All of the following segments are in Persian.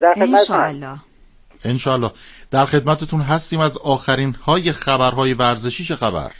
در خدمت انشالله در خدمتتون هستیم. از آخرین های خبرهای ورزشی چه خبر؟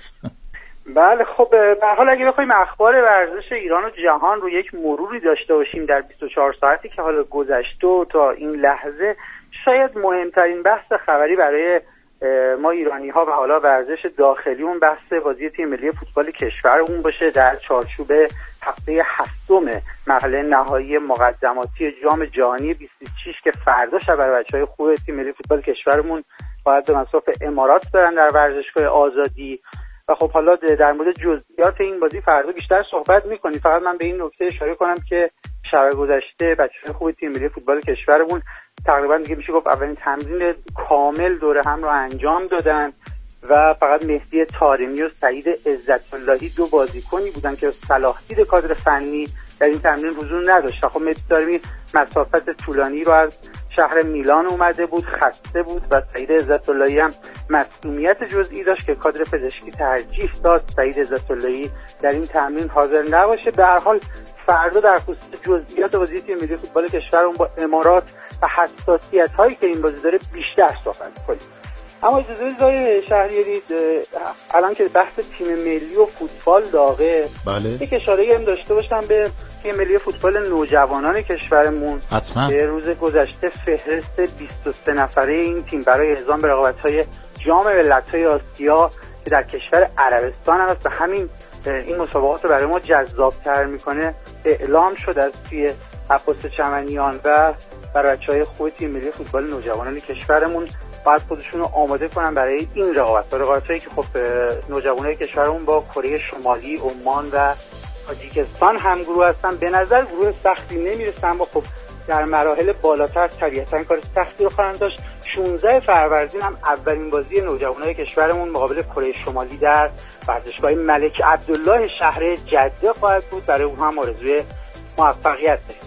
بله خب به هر حال اگه بخوایم اخبار ورزش ایران و جهان رو یک مروری داشته باشیم در 24 ساعتی که حالا گذشته و تا این لحظه، شاید مهمترین بحث خبری برای ما ایرانی ها و حالا ورزش داخلی اون بحث بازی تیم ملی فوتبال کشورمون باشه در چارچوب هفته هفتم مرحله نهایی مقدماتی جام جهانی 2026 که فردا شب برای بچهای خوب تیم ملی فوتبال کشورمون باید به مصاف امارات برن در ورزشگاه آزادی. و خب حالا در مورد جزئیات این بازی فردا بیشتر صحبت می‌کنیم. فقط من به این نکته اشاره کنم که شب گذشته بچه‌های خوب تیم ملی فوتبال کشورمون تقریبا دیگه میشه گفت اولین تمرین کامل دوره هم رو انجام دادن و فقط مهدی طارمی و سعید عزت‌اللهی دو بازیکنی بودن که صلاح دید کادر فنی در این تمرین حضور نداشت. خب مهدی طارمی مسافت طولانی رو از شهر میلان اومده بود، خسته بود و سعید عزت‌اللهی هم مسئولیت جزئی داشت که کادر پزشکی ترجیح داد سعید عزت‌اللهی در این تمرین حاضر نباشه. به هر حال فردا در خصوص جزئیات بازی تیم ملی فوتبال کشورمون با امارات و حساسیت‌هایی که این بازی داره بیشتر صحبت کنیم. اما اجازه بدید شهریاری الان که بحث تیم ملی و فوتبال داغه، بله، یک اشاره‌ای هم داشته باشم به تیم ملی فوتبال نوجوانان کشورمون. حتما. به روز گذشته فهرست 23 نفره این تیم برای اعزام به رقابت‌های جام ملت‌های آسیا که در کشور عربستان هم است و همین این مسابقات رو برای ما جذاب‌تر می‌کنه اعلام شد از توی عباس چمنیان و برای بچه‌های خوب تیم ملی فوتبال نوجوانان کشورمون باید خودشون رو آماده کنن برای این رقابت‌هایی که خب نوجوانای کشورمون با کره شمالی، عمان و تاجیکستان همگروه هستن. به نظر گروه سختی نمیرسن، اما خب در مراحل بالاتر طبیعتاً کار سختی رو خواهند داشت. 16 فروردین هم اولین بازی نوجوانای کشورمون مقابل کره شمالی در ورزشگاه ملک عبدالله شهر جده خواهد بود. برای اون هم آرزوی موفقیت داریم.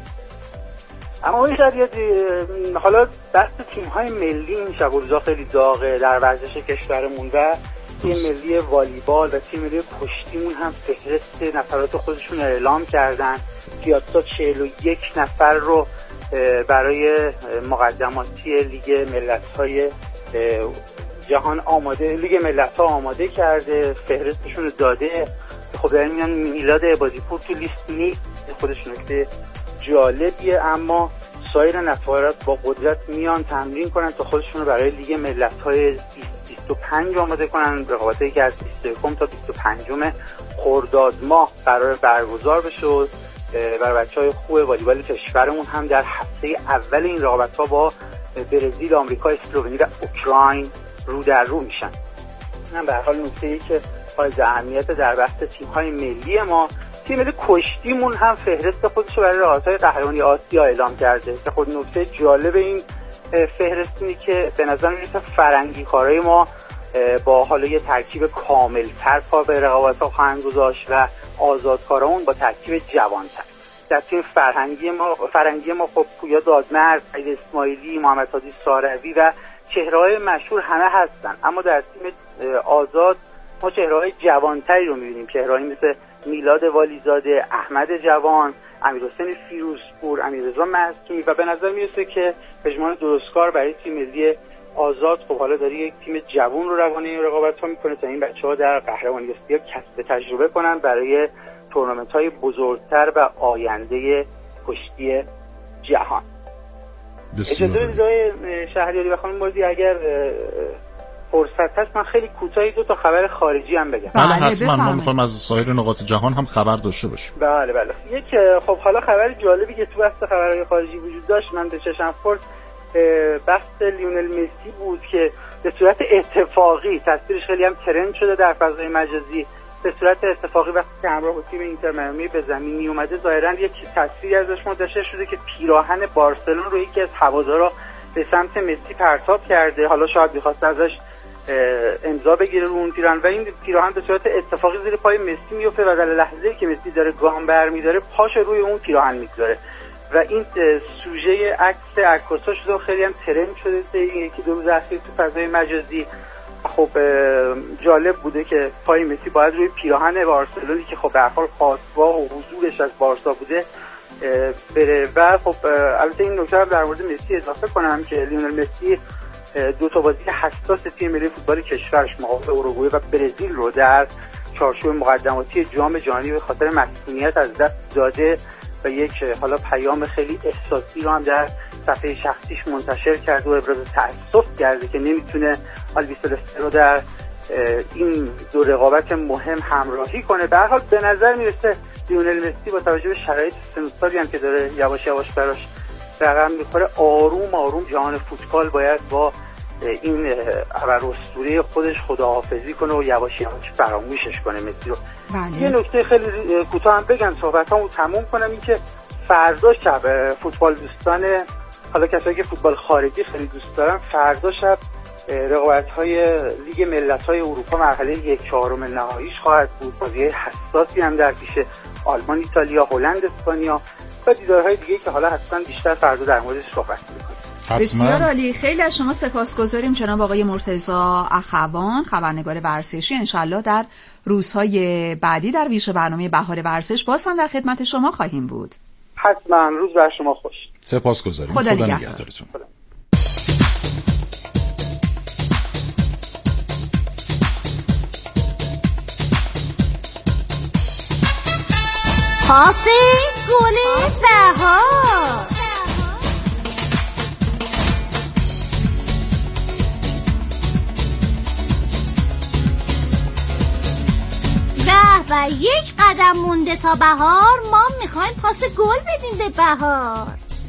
اما حالا بحث تیم‌های ملی این شب و روزا خیلی داغه در ورزش کشورمون و تیم ملی والیبال و تیم ملی کشتیمون هم فهرست نفرات خودشون اعلام کردن. پیاتزا 41 نفر رو برای مقدماتی لیگ ملت‌های جهان لیگ ملت‌ها آماده کرده، فهرستشون رو داده. خب در میان میلاد عبادی‌پور تو لیست نیست، خودش نکته جالبیه، اما سایر نفرات با قدرت میان تمرین کنن تا خودشون رو برای لیگ ملت‌های 2025 آماده کنن. رقابتایی که از 21 تا 25 خرداد ماه قرار برگزار بشه و برای بچه‌های خوب والیبال کشورمون هم در هفته اول این رقابت‌ها با برزیل، آمریکا، اسلوونی و اوکراین رو در رو میشن. من به هر حال نکته‌ای که حائز اهمیت در بحث تیم‌های ملی ما، تیم ملی کشتیمون هم فهرست خودش رو برای رقابت‌های قهرمانی آسیا اعلام کرده که خود نکته جالب این فهرست اینه که به نظر میاد فرنگی کارای ما با حالا یه ترکیب کامل‌تر پا به رقابت‌ها خواهند گذاشت و آزادکارامون با ترکیب جوان‌تر. در تیم فرنگی ما خب پویا دادمرد، سعید اسماعیلی، محمد هادی ساروی و چهره‌های مشهور همه هستن، اما در تیم آزاد ما چهره‌های جوان‌تری رو می‌بینیم، چهره‌هایی مثل میلاد والیزاده، احمد جوان، امیرحسین فیروزپور، امیررضا معصومی و به نظر میرسه که پژمان درستکار برای تیم ملی آزاد خب حالا داره یک تیم جوان رو روانه این رقابت‌ها می‌کنه تا این بچه‌ها در قهرمانی آسیا کسب تجربه کنن برای تورنمنت‌های بزرگتر و آینده کشتی جهان. اجازه بدید شهریاری و خانم موردی اگر فرصت هست من خیلی کوتاهی دو تا خبر خارجی هم بگم. بله حتما، ما می‌خوایم از سایر نقاط جهان هم خبر داشته باشیم. بله یک خب حالا خبر جالبی که تو بحث خبرهای خارجی وجود داشت من به چشم خورد بحث لیونل مسی بود که به صورت اتفاقی تصویرش خیلی هم ترند شده در فضای مجازی. به صورت اتفاقی وقتی که همراه با تیم اینتر میامی به زمین می اومده ظاهرا یک تصویری ازش منتشر شده که پیراهن بارسلون رو یکی از هوادارا به سمت مسی پرتاب کرده. حالا شاید می‌خواست ازش امضا بگیره رو اون پیراهن و این پیراهن به صورت اتفاقی زیر پای مسی میفته و در لحظه‌ای که مسی داره گام برمی‌داره پاش روی اون پیراهن می‌گذاره و این سوژه عکس عکاسا شده و خیلی هم ترند شده یکی دو روز اخیر تو فضای مجازی. خب جالب بوده که پای مسی باید روی پیراهن بارسلونی که خب به هر حال خواستگاه و حضورش از بارسا بوده بره. و خب البته این نکته رو در مورد مسی اضافه کنم که لیونل مسی 2 تا بازی حساس تیم ملی فوتبال کشورش مقابل اوروگوئه و برزیل رو در چارچوب مقدماتی جام جهانی به خاطر مسئولیت از دست داده و یک حالا پیام خیلی احساسی رو هم در صفحه شخصیش منتشر کرد و ابراز تأسف کرده که نمیتونه آلویس سلسته رو در این 2 رقابت مهم همراهی کنه. به هر حال به نظر میرسه لیونل مسی با توجه به شرایط سن و سالی هم که داره یواش یواش براش رقم میخوره، آروم آروم جهان فوتبال باید با این ابراسطوره خودش خداحافظی کنه و یواش یواش فراموشش کنه مسی رو. یه نکته خیلی کوتاه هم بگم صحبتامو تموم کنم، این که فردا شب فوتبال دوستان، حالا کسایی که فوتبال خارجی خیلی دوست دارن، فردا شب رقابت‌های لیگ ملت‌های اروپا مرحله 1/4 نهاییش خواهد بود. بازی حساسی هم در پیش آلمان، ایتالیا، هلند، اسپانیا و دیدارهای دیگه که حالا حتما بیشتر فردا در موردش صحبت می‌کنیم. بسیار عالی. خیلی از شما سپاسگزاریم جناب آقای مرتضی اخوان، خبرنگار ورزشی. انشالله در روزهای بعدی در ویژه برنامه بهار ورزش باز هم در خدمت شما خواهیم بود. حتما. روز بر شما خوش. سپاسگزاریم. خدا نگهدارتون. پاس گل بهار. و 1 قدم مونده تا بهار، ما میخوایم پاس گل بدیم به بهار.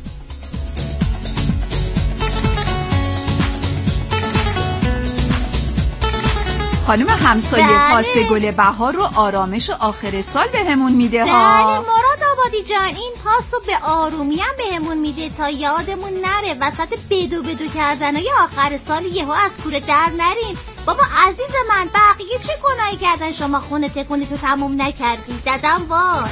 خانم همسایه، پاس گل بهار رو آرامش آخر سال بهمون میده ها. بله مراد آبادی جان، این پاس رو به آرومی هم بهمون میده تا یادمون نره وسط بدو کردنای آخر سال یهو از کوره در نریم. بابا عزیز من، بقیه چه گناهی کردن شما خونه تکونی تو تموم نکردی؟ ددم وای.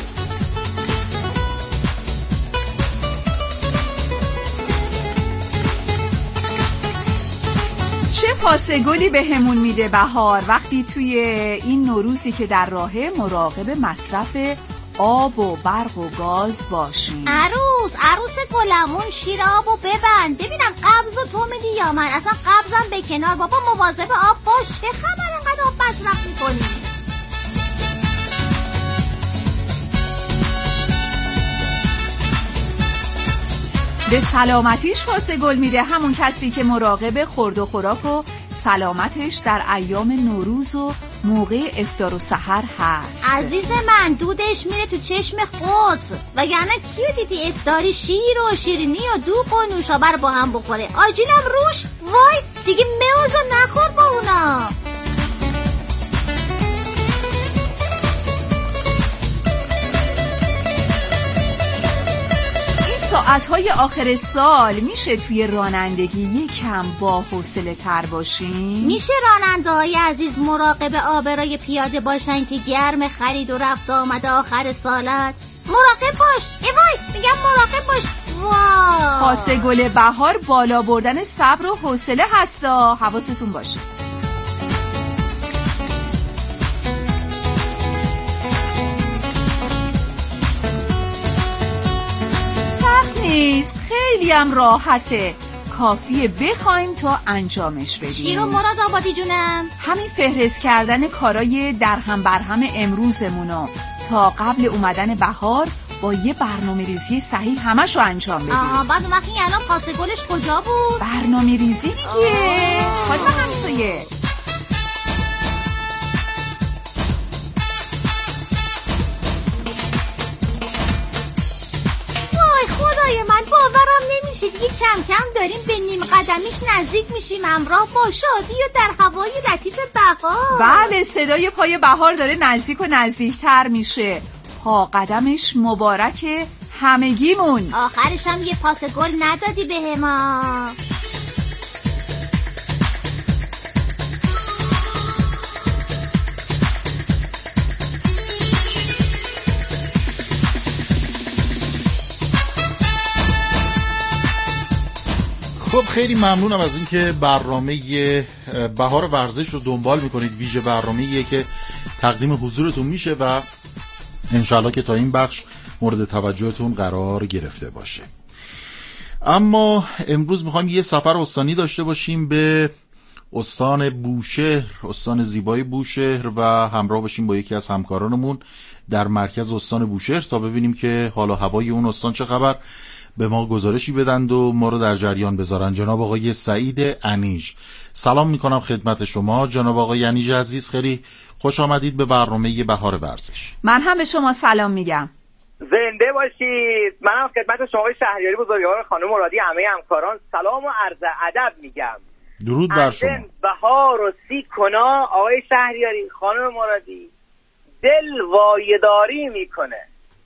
چه پاس گلی به همون میده بهار وقتی توی این نوروزی که در راهه مراقب مصرف آب و برق و گاز باشیم. عروس گلمون شیر آبو ببند ببینم قبض و تو میدی یا من؟ اصلا قبضم به کنار بابا، مواظب آب باش. چه خبر انقدر آب مصرف میکنی؟ به سلامتیش پاس گل میده همون کسی که مراقب خورد و خوراک و سلامتش در ایام نوروز و موقع افطار و سحر هست. عزیز من، دودش میره تو چشم خود. وگرنه کیو دیدی افطاری شیر و شیرینی و دوغ و نوشابه رو با هم بخوره؟ آجینم روش. وای دیگه موزو نخور با اونا. ساعتهای آخر سال میشه توی رانندگی یکم با حوصله تر باشیم؟ میشه راننده های عزیز مراقب آبرای پیاده باشن که گرم خرید و رفت آمده آخر سالت؟ مراقب باش. وای میگم مراقب باش. وای پاس گل بهار بالا بردن صبر و حوصله هستا، حواستون باشه. نیست، خیلی هم راحته، کافیه بخوایم تا انجامش بدیم. شیرو مراد آبادی جونم، همین فهرست کردن کارای درهم برهم امروزمونو تا قبل اومدن بهار با یه برنامه ریزی صحیح همشو انجام بدیم. بعد وقتی الان پاس گلش کجا بود؟ برنامه ریزی دیگه. خانم همسایه، من باورم نمیشه دیگه کم کم داریم به نیم قدمیش نزدیک میشیم، همراه با شادی و در هوای لطیف بهار. بله، صدای پای بهار داره نزدیک و نزدیکتر میشه. پا قدمش مبارکه همگیمون. آخرش هم یه پاس گل ندادی به ما. خب خیلی ممنونم از اینکه برنامه بهار ورزش رو دنبال میکنید. ویژه برنامه‌ایه که تقدیم حضورتون میشه و انشالله که تا این بخش مورد توجهتون قرار گرفته باشه. اما امروز میخوایم یه سفر استانی داشته باشیم به استان بوشهر، استان زیبای بوشهر، و همراه باشیم با یکی از همکارانمون در مرکز استان بوشهر تا ببینیم که حال و هوای اون استان چه خبر، به ما گزارشی بدند و ما رو در جریان بذارن. جناب آقای سعید انیژ، سلام میکنم خدمت شما. جناب آقای انیژ عزیز، خیلی خوش آمدید به برنامه بهار ورزش. من هم به شما سلام میگم. زنده باشید. منم خدمت شما شهریاری بزرگوار خانم مرادی، همه همکاران سلام و عرض ادب میگم. درود بر شما. بهار و سی کنا آقای شهریاری، خانم مرادی دل وایداری میکنه.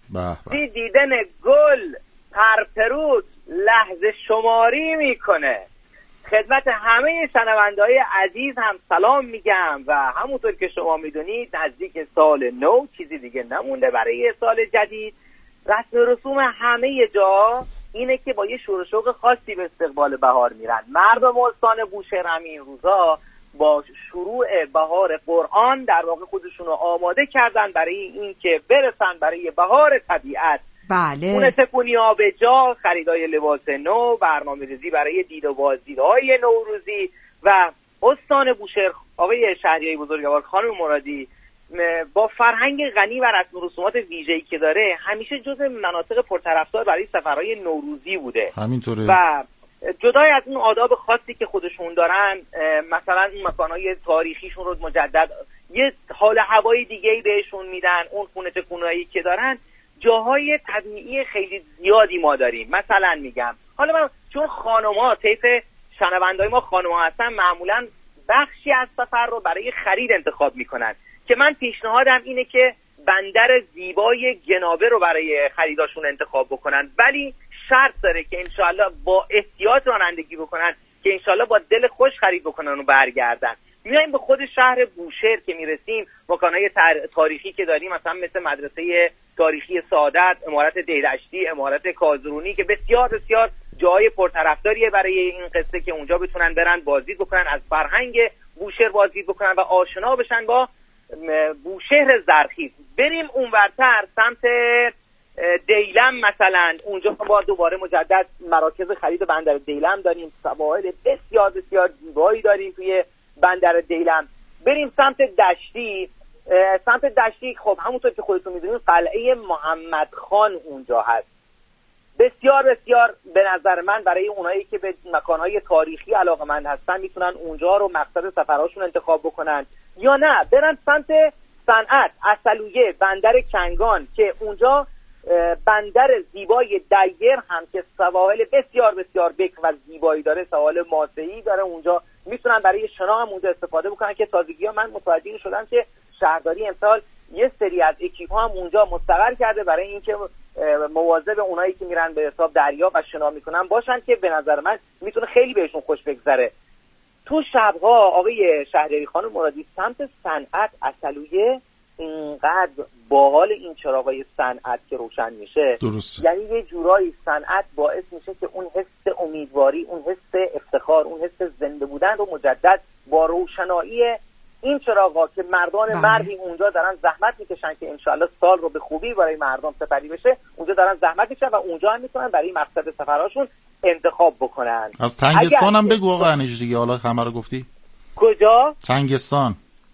سی دیدن گل پرپرود لحظه شماری میکنه. خدمت همه شنونده‌های عزیز هم سلام میگم و همونطور که شما میدونید نزدیک سال نو، چیزی دیگه نمونده برای سال جدید. رسم و رسوم همه جا اینه که با یه شور و شوق خاصی به استقبال بهار میرن. مردم استان بوشهر هم این روزا با شروع بهار قرآن در واقع خودشون رو آماده کردن برای این که برسن برای بهار طبیعت. بله. خونه تکونی‌ها به جا، خریدای لباس نو، برنامه‌ریزی برای دید و بازدیدهای نوروزی. و استان بوشهر آقای شهریاری بزرگوار، خانم مرادی، با فرهنگ غنی و رسم و رسومات ویژه‌ای که داره همیشه جزو مناطق پرطرفدار برای سفرهای نوروزی بوده. همینطوره. و جدای از اون آداب خاصی که خودشون دارن، مثلا اون مکانهای تاریخیشون رو مجدد یه حال هوای دیگه‌ای بهشون میدن. اون خونه تکونایی که دارن، جاهای طبیعی خیلی زیادی ما داریم. مثلا میگم، حالا من چون خانم‌ها طیف شنونده‌های ما خانم‌ها هستن، معمولا بخشی از سفر رو برای خرید انتخاب میکنن که من پیشنهادم اینه که بندر زیبای گنابه رو برای خریداشون انتخاب بکنن، ولی شرط داره که انشالله با احتیاط رانندگی بکنن که انشالله با دل خوش خرید بکنن و برگردن. میایم به خود شهر بوشهر که میرسیم، مکانهای تاریخی که داریم مثلا مثل مدرسه تاریخی سعادت، عمارت دیدشتی، عمارت کازرونی که بسیار بسیار جای پرطرفداریه برای این قصه که اونجا بتونن برن بازدید بکنن، از فرهنگ بوشهر بازدید بکنن و آشنا بشن با بوشهر زرخیز. بریم اونورتر سمت دیلم مثلا، اونجا با دوباره مجدد مراکز خرید بندر دیلم داریم، سواحل بسیار بسیار زیبایی داریم توی بندر دیلم. بریم سمت دشتی. خب همونطور که خودتون میدونید قلعه محمد خان اونجا هست. بسیار بسیار به نظر من برای اونایی که به مکانهای تاریخی علاقه‌مند هستن میتونن اونجا رو مقصد سفرهاشون انتخاب بکنن، یا نه برن سمت صنعت، عسلویه، بندر کنگان که اونجا بندر زیبای دیر هم که سواحل بسیار بسیار بکر و زیبایی داره، سواحل ماسه‌ای داره، اونجا میتونن برای شنا هم اونجا استفاده بکنن که تازگی‌ها من متوجه شدم که شهرداری امسال یه سری از اکیپ‌ها هم اونجا مستقر کرده برای اینکه مواظب اونایی که میرن به حساب دریا و شنا میکنن باشن، که به نظر من میتونه خیلی بهشون خوش بگذره. تو شب‌ها آقای شهریاری خانم مرادی سمت صنعت، عسلویه، اینقدر باحال این چراغای صنعت که روشن میشه، درست. یعنی یه جورایی صنعت باعث میشه که اون حس امیدواری، اون حس افتخار، اون حس زنده بودن رو مجدد با روشنایی این چراغا که مردی اونجا دارن زحمت میکشن که انشالله سال رو به خوبی برای مردم سپری بشه، اونجا دارن زحمت میکشن و اونجا هم میتونن برای مقصد سفرهاشون انتخاب بکنن. از تنگستان هم بگو آقا انیژ دیگه، حالا همه رو گفتی. کجا؟ تنگستان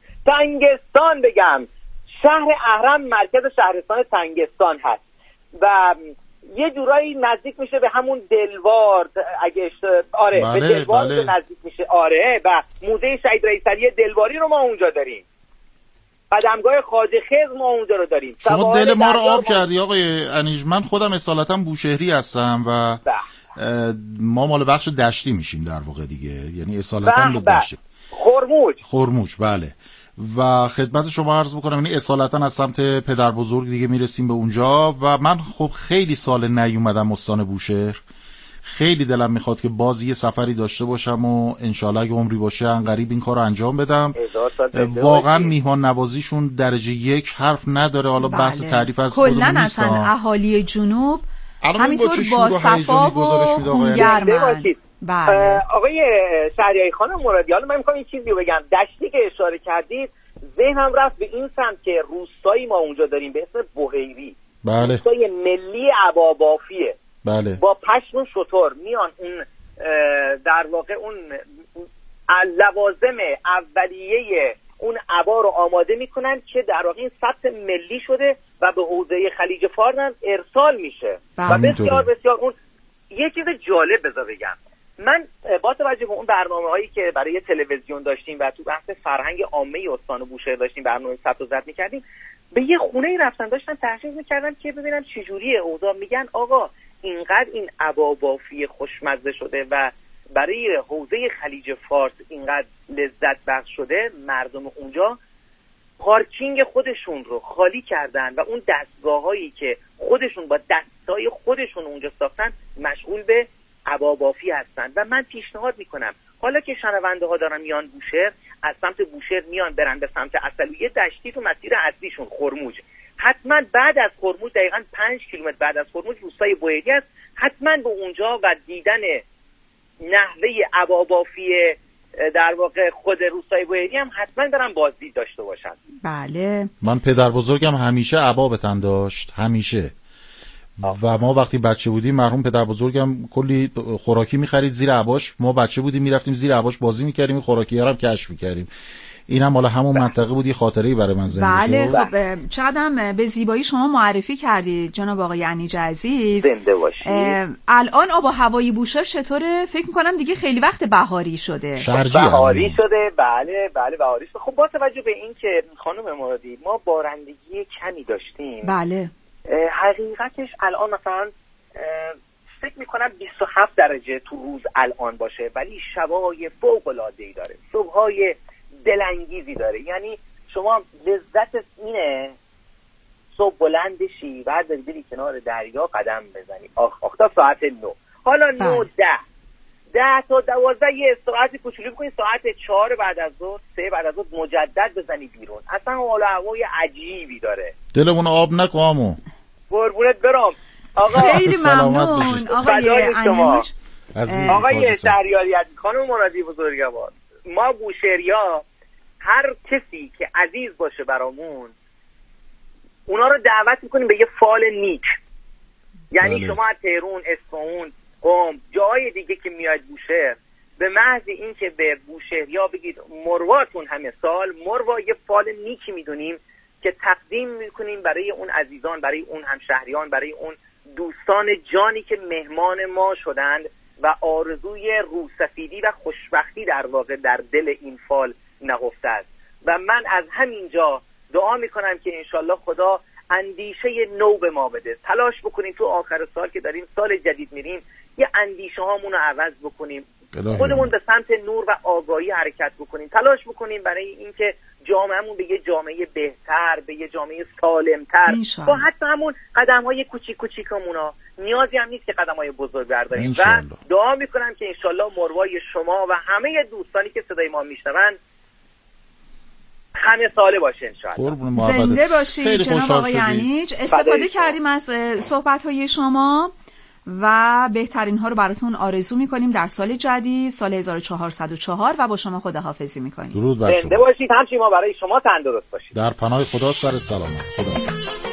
بگم. شهر اهرم مرکز شهرستان تنگستان هست و یه جورایی نزدیک میشه به همون دلوار، اگه آره بله، به دلوار بله. نزدیک میشه. آره، و موزه شهید رئیس علی دلواری رو ما اونجا داریم، قدمگاه خواجه خضر ما اونجا رو داریم. شما دل ما رو آب کردی آقای انیژ. من خودم اصالتا بوشهری هستم و ما مال بخش دشتی میشیم در واقع دیگه، یعنی اصالتا لب دشتی، خرموج. بله. و خدمت شما عرض بکنم یعنی اصالتا از سمت پدر بزرگ دیگه میرسیم به اونجا و من خب خیلی سال نیومدم استان بوشهر. خیلی دلم میخواد که باز یه سفری داشته باشم و انشالله اگه عمری باشه انقریب این کار رو انجام بدم. واقعا میهمان نوازیشون درجه 1 حرف نداره. حالا بحث تعریف از کلن اصلا اهالی جنوب همینطور با صفا و خونگرمن. بله. آقای شهریاری خانم مرادی، حالا من میخوام این چیزی رو بگم. دشتی که اشاره کردید ذهنم رفت به این سمت که روستایی ما اونجا داریم به اسم بوهیری. بله. روستای ملی عبابافیه. بله. با پشم شتر میان اون در واقع اون لوازم اولیه اون عبا رو آماده میکنن که در واقع این ثبت ملی شده و به حوزه خلیج فارس ارسال میشه. و بسیار بسیار اون یه چیز جالب بذار بگم، من با توجه به اون برنامه‌هایی که برای تلویزیون داشتیم و تو بحث فرهنگ عامه استان بوشهر داشتیم برنامه ثبت و ضبط می‌کردیم، به یه خونه‌ای رفتن داشتن تحقیق می‌کردن که ببینن چجوریه اوضاع. میگن آقا اینقدر این عبابافی خوشمزه شده و برای حوزه خلیج فارس اینقدر لذت بخش شده، مردم اونجا پارکینگ خودشون رو خالی کردن و اون دستگاه‌هایی که خودشون با دستای خودشون اونجا ساختن مشغول به عبابافی هستن. و من پیشنهاد میکنم حالا که شنونده ها دارن میان بوشهر، از سمت بوشهر میان برن به سمت اصلویه، دشتی تو مسیر اصلیشون خرموج، حتما بعد از خرموج دقیقاً 5 کیلومتر بعد از خرموج روستای بوئری است، حتما به اونجا و دیدن نحوه عبابافی در واقع خود روستای بوئری هم حتما برن بازدید داشته باشن. بله. من پدر بزرگم همیشه عبا به تن داشت، همیشه. و ما وقتی بچه بودیم مرحوم پدر بزرگم کلی خوراکی می‌خرید زیر عباش، ما بچه بودیم میرفتیم زیر عباش بازی می‌کردیم، خوراکی‌ها رو هم کشف می‌کردیم. اینم حالا همون منطقه بود، یه خاطره‌ای برای من زنده شد. بله. خب چقدرم به زیبایی شما معرفی کردید جناب آقای انیج عزیز. زنده باشید. الان آب و هوای بوشهر چطوره؟ فکر می‌کنم دیگه خیلی وقت بهاری شده. بهاری شده. بله بهاری شده. خب با توجه به این که خانم مرادی ما بارندگی کمی داشتیم. بله. حقیقتش الان مثلا فکر میکنم 27 درجه تو روز الان باشه، ولی شبای فوق‌العاده‌ای داره، صبح‌های دلانگیزی داره. یعنی شما لذت اینه صبح بلند بشی بعد بری کنار دریا قدم بزنی، آخ تا ساعت 9، حالا 9 10 تا 12 یه استراحت کوچولو بکنی، ساعت 4 بعد از ظهر 3 بعد از ظهر مجدد بزنی بیرون. اصلا حال و هوای عجیبی داره. دلمون آب نکامو. قربونت برم آقا. خیلی ممنون آقای انیج عزیز. آقای شهریاریت، خانم مرادی بزرگوار، ما بوشهریا هر کسی که عزیز باشه برامون اونا رو دعوت میکنیم به یه فال نیک. یعنی بله. شما از تهران، اصفهان، قم، جای دیگه که میاد بوشهر، به محض این که به بوشهریا بگید مرواتون همه سال، مروا یه فال نیکی میدونیم که تقدیم میکنیم برای اون عزیزان، برای اون همشهریان، برای اون دوستان جانی که مهمان ما شدند و آرزوی روسفیدی و خوشبختی در واقع در دل این فال نهفته است. و من از همینجا دعا میکنم که انشالله خدا اندیشه نو به ما بده. تلاش بکنیم تو آخر سال که داریم سال جدید میریم یه اندیشه هامون رو عوض بکنیم، خودمون به سمت نور و آگاهی حرکت بکنیم، تلاش بکنیم برای اینکه جامعهمون به یه جامعه بهتر، به یه جامعه سالمتر، با حتی همون قدم‌های کوچیکمونا نیازی هم نیست که قدم‌های بزرگ برداریم. و دعا میکنم که انشالله مروای شما و همه دوستانی که صدای ما میشنون همه ساله باشه انشالله. زنده باشید جناب آقای انیج. استفاده کردیم از صحبت‌های شما و بهترین ها رو براتون آرزو میکنیم در سال جدید، سال 1404 و با شما خداحافظی میکنیم. درود بر شما. زنده باشید. همچنین ما برای شما تندرست باشید. در پناه خدا سرت سلامت. خدا.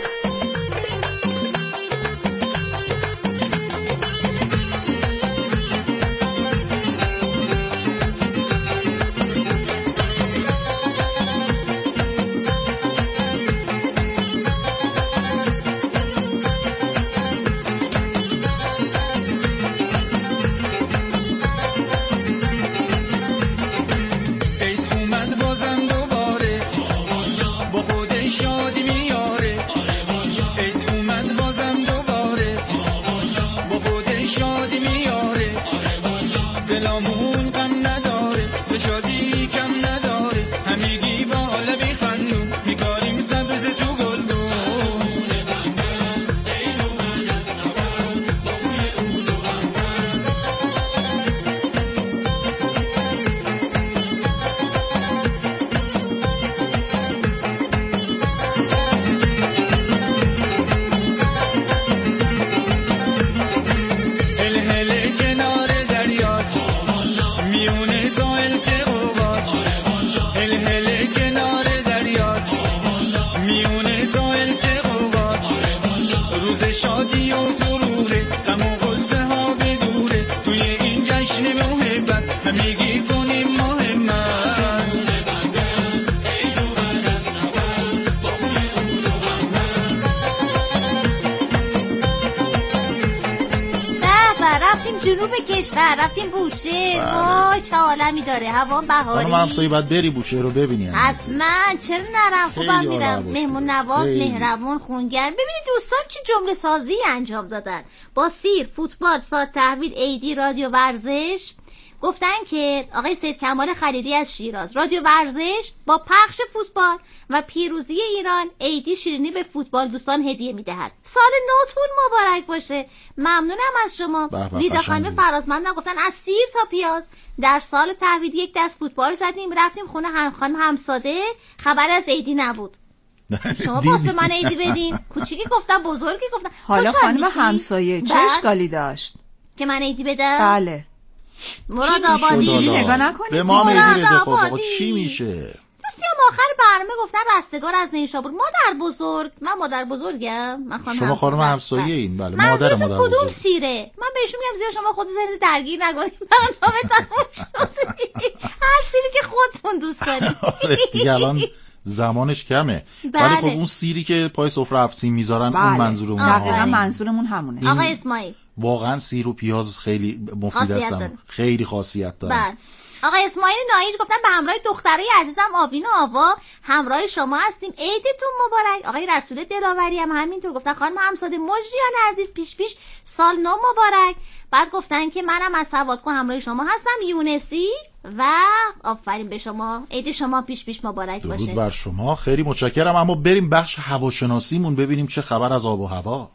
جنوب کشور رفتیم بوشهر. وای چه عالمی داره، هوا بهاری. خانم همسایه باید بری بوشهر رو ببینی. حتما، چرا نرم؟ خوبم میرم. مهمون نواز، مهربون، خونگرم. ببینید دوستان چه جمله سازی انجام دادن. با سیر، فوتبال، سال تحویل، عیدی، رادیو ورزش. گفتن که آقای سید کمال خلیلی از شیراز، رادیو ورزش با پخش فوتبال و پیروزی ایران، عیدی شیرینی به فوتبال دوستان هدیه میدهد. سال نوتون مبارک باشه. ممنونم از شما. لیدا خانم فرازمندم گفتن از سیر تا پیاز در سال تحویل یک دست فوتبال زدیم، رفتیم خونه خانم همساده، خبر از عیدی نبود. شما باز به من عیدی بدین. کوچیکی گفتم، بزرگی گفتم. حالا خانم همسایه چه اشکالی داشت که من عیدی بدم؟ بله. مراد آبادی نگاه نکنید. به ما میگیره خب چی میشه؟ دوستی هم آخر برنامه گفتن رستگار از نیشابور. مادر بزرگ، من مادر بزرگم. شما خانم همسایه این. بله مادر کدوم سیره؟ من بهشون میگم زیرا شما خود ذهنت درگیر نکنید. برنامه تموم شد. هر سیری که خودتون دوست دارید. دیگه الان زمانش کمه. ولی خب اون سیری که پای سفره افسین میذارن اون منظورمون. دقیقاً منظورمون همونه. آقا اسماعیل واقعا سیر و پیاز خیلی مفید هستن، خیلی خاصیت دارن. آقا اسماعیل نایج گفتن به همراه دخترای عزیزم آوین و آوا همراه شما هستیم، عیدتون مبارک. آقای رسول دلاوری هم همینطور گفتن خانم همساده مجریان عزیز پیش سال نو مبارک. بعد گفتن که منم از سوادکو همراه شما هستم، یونسی، و آفرین به شما، عید شما پیش مبارک باشه. درود بر شما، خیلی متشکرم. اما بریم بخش هواشناسیمون ببینیم چه خبر از آب و هوا.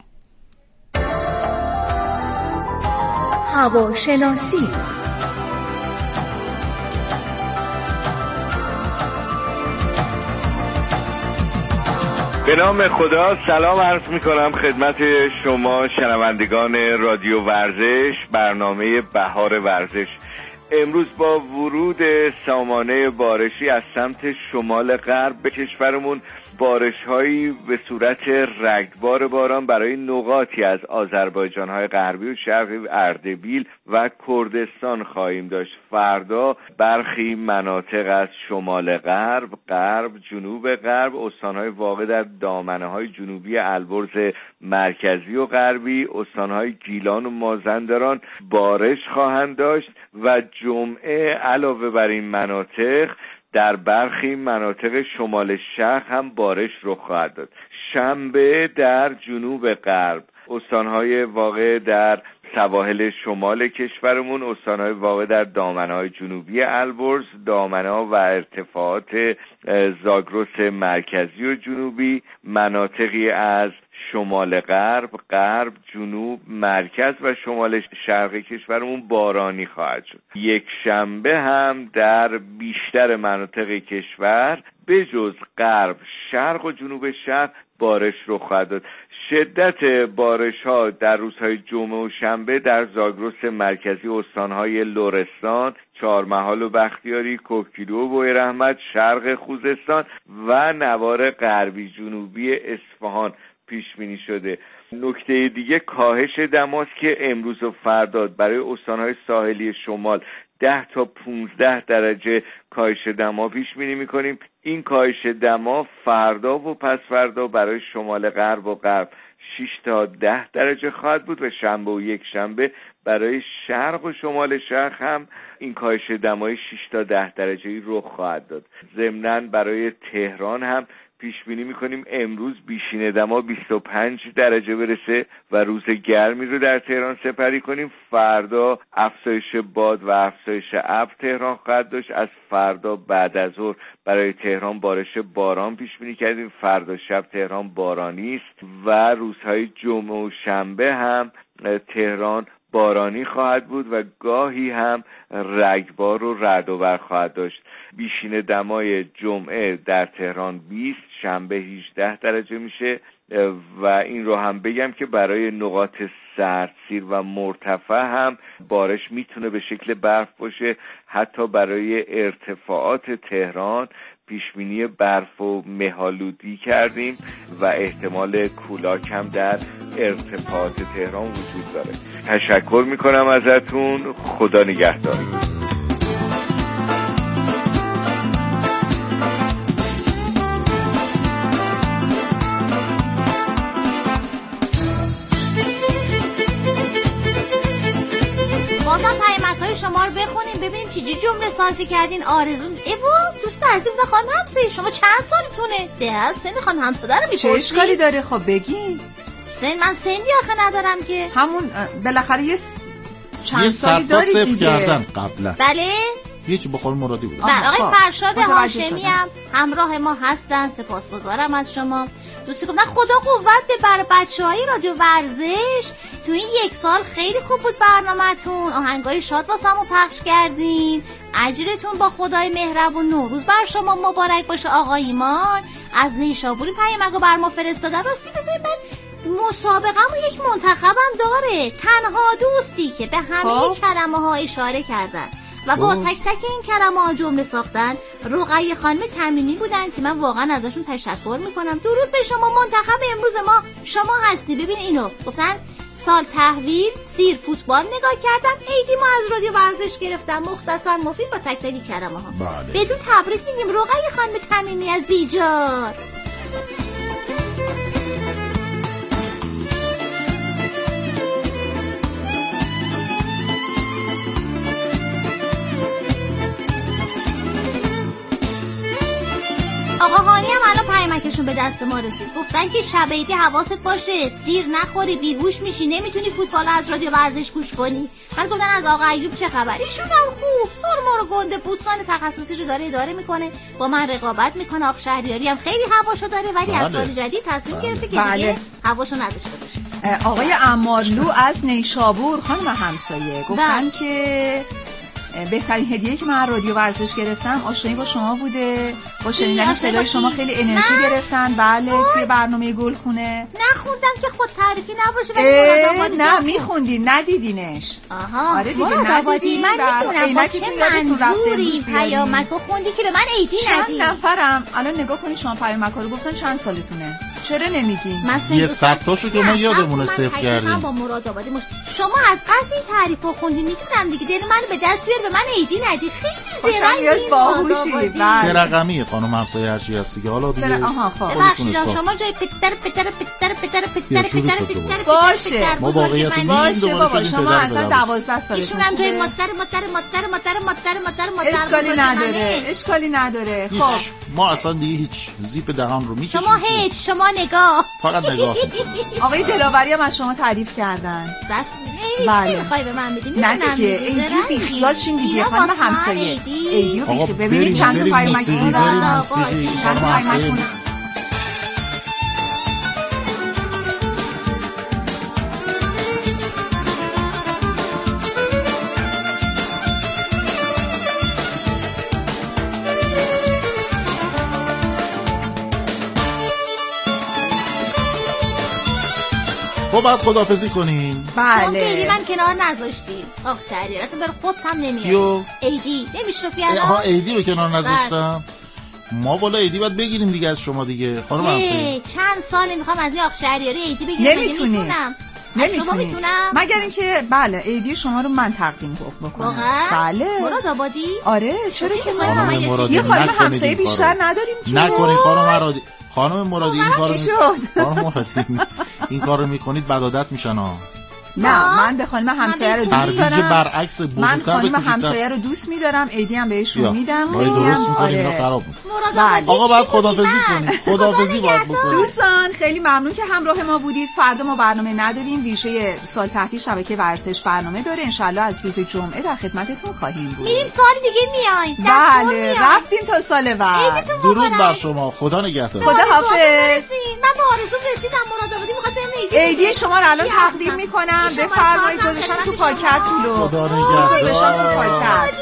هواشناسی. به نام خدا سلام عرض میکنم خدمت شما شنوندگان رادیو ورزش، برنامه بهار ورزش. امروز با ورود سامانه بارشی از سمت شمال غرب به کشورمون بارش‌هایی به صورت رگبار باران برای نقاطی از آذربایجان‌های غربی و شرقی اردبیل و کردستان خواهیم داشت. فردا برخی مناطق از شمال غرب، جنوب غرب، استان‌های واقع در دامنه‌های جنوبی البرز مرکزی و غربی، استان‌های گیلان و مازندران بارش خواهند داشت و جمعه علاوه بر این مناطق در برخی مناطق شمال شرق هم بارش رخ خواهد داد. شنبه در جنوب غرب، استانهای واقع در سواحل شمال کشورمون، استانهای واقع در دامنه‌های جنوبی البرز، دامنه‌ها و ارتفاعات زاگرس مرکزی و جنوبی، مناطقی از شمال غرب، جنوب، مرکز و شمال شرقی کشورمون بارانی خواهد شد. یک شنبه هم در بیشتر مناطق کشور به جز غرب، شرق و جنوب شرق بارش رو خواهد داد. شدت بارش ها در روزهای جمعه و شنبه در زاگرس مرکزی، استانهای لرستان، چهارمحال و بختیاری، کوهگیلو و بویراحمد، شرق خوزستان و نوار غربی جنوبی اصفهان پیش بینی شده. نکته دیگه کاهش دماست که امروز و فردا برای استانهای ساحلی شمال 10 تا 15 درجه کاهش دما پیش بینی می‌کنیم. این کاهش دما فردا و پس فردا برای شمال غرب و غرب 6 تا 10 درجه خواهد بود و شنبه و یک شنبه برای شرق و شمال شرق هم این کاهش دمای 6 تا 10 درجه‌ای رخ خواهد داد. ضمناً برای تهران هم پیش بینی می‌کنیم امروز بیشین دما 25 درجه برسه و روز گرمی رو در تهران سپری کنیم. فردا افزایش باد و افزایش ابر تهران خواهد داشت. از فردا بعد از ظهر برای تهران بارش باران پیش بینی کردیم. فردا شب تهران بارانی است و روزهای جمعه و شنبه هم تهران بارانی خواهد بود و گاهی هم رگبار و رعد و برق خواهد داشت. بیشین دمای جمعه در تهران 20، شنبه 18 درجه میشه و این رو هم بگم که برای نقاط سردسیر و مرتفع هم بارش میتونه به شکل برف باشه. حتی برای ارتفاعات تهران پیشبینی برف و مه‌آلودی کردیم و احتمال کولاک هم در ارتفاعات تهران وجود داره. تشکر میکنم ازتون. خدا نگهداری. بخونیم ببینیم چجوری جمله سازی کردین. آرزو دوست عزیز خانم همسایه شما چند سالتونه؟ ده سن خانم همسایه رو میپرسی؟ چه اشکالی داره؟ خب بگین. من سنی آخه ندارم که. همون بالاخره چند سالی داری دیگه. کردن قبلا. بله هیچ بخور مرادی بود. بله آقای فرشاد هاشمی هم همراه ما هستن. سپاسگزارم از شما. دوستی گفتن خدا قوت به برای بچه‌های رادیو ورزش. تو این 1 سال خیلی خوب بود برنامه‌تون. آهنگای شاد واسمون پخش کردین. اجرتون با خدای مهربون. نوروز بر شما مبارک باشه. آقای ایمان از نیشابوری پیامک بر ما فرستادن. راستی بذارید من مسابقه‌مو یک منتخبم داره. تنها دوستی که به همه کلمه‌ها اشاره کردن و با تک تک این کلمه‌ها جمله ساختن رقیه خانم تمیمی بودن که من واقعا ازشون تشکر میکنم. درود به شما. منتخب امروز ما شما هستی. ببین اینو گفتن سال تحویل سیر فوتبال نگاه کردم. عیدی ما از رادیو ورزش گرفتم. مختصر مفید با تک تک کلمه‌ها. بهتون تبریک میگیم رقیه خانم تمیمی از بیجار. آقا هانی هم الان پیامکشون به دست ما رسید. گفتن که شب عیدی حواست باشه سیر نخوری بیهوش میشی نمیتونی فوتبال از رادیو ورزش گوش کنی. بعد گفتن از آقا ایوب چه خبر؟ ایشون هم خوب سرما رو گنده پوستان تخصصیشو داره اداره میکنه با من رقابت میکنه. آق شهریاری هم خیلی هواشو داره ولی از سال جدید تصمیم گرفته که دیگه هواشو نداشته باشه. آقای عمارلو از نیشابور خانم همسایه گفتن که بهترین هدیه‌ای که من رادیو ورزش گرفتم آشنایی با شما بوده. با شنیدن صدای شما خیلی انرژی گرفتن. بله توی برنامه گلخونه نخوندم که خود تعریفی نباشه ولی مراد نه میخوندین ندیدینش. آها آره دیگه ندیدین. من میدونم با چه منظوری پیامکو خوندی که به من عیدی ندی. چند نفرم الان نگاه کنید شما پیامکو رو گفتن چند سالتونه. چرا نمیگین؟ یه صدتاشو که ما یادمونه صفر کردیم. با مراد آبادی شما از قصد این تعریفو خوندی میدونم دیگه دل منو به دست بیار به من عیدی ندی. خیلی زرنگی باهوشی. سه رقمی خانم همسایه هرچی هستی که حالا دیگه ببخشید شما جای پتر باشه ما واقعیت باشه بابا شما اصلا 12 سالتون ایشون هم جای مادر اشکالی نداره. خب ما اصلا دیگه هیچ زیپ دهان رو میکشیم. شما نگاه فقط نگاه. آقای دلاوری هم از شما تعریف کردن. بس نمیخوای به من بدین. نه دیگه ایدی بیخیال شین دیگه خانم همسایه. ایدی رو بیخیال ببینید چند تا پیامک دارن. چند تا پیامک. خب بعد خداحافظی کنیم. بله ایدی من کنار نذاشتی آخ شهریار اصلا بر خودت هم نمیاد. ایدی نمیشوفی الان. ایدی رو کنار نذاشتم. ما والا ایدی باید بگیریم دیگه از شما دیگه خانم همسایه. چند سال میخوام از این آخ شهریاری ایدی بگیرم. نمیتونم. شما میتونم مگر اینکه بله ایدی شما رو من تقدیم بکنم. بله مراد آبادی. آره چرا که یه خانم همسایه بیشتر نداریم که نکنین خانم مرادی این کارو میکنید بد عادت میشن ها. نه من به خانم همسایه رو دوست دارم. برعکس من خانم همسایه رو دوست می‌دارم. ایدی هم بهشون میدم. درست می‌کنیم اینا خراب می‌کنه. آقا بعد خداحافظی کنیم. خداحافظی باید بکنیم. دوستان خیلی ممنون که همراه ما بودید. فردا ما برنامه نداریم. ویژه سال تحویل شبکه ورزش برنامه داره. ان شاءالله از روز جمعه در خدمتتون خواهیم بود. میریم سال دیگه میایم. بله رفتیم تا سال بعد. درود بر شما. خدا نگهدار. خداحافظ. من با آرزو رسیدم. مراد آبادی می‌خواد ایدی شما رو الان تقدیم می‌کنم. بفرمایید گذاشتم تو پاکت پولو. خدا نگهدار. گذاشتم تو پاکت.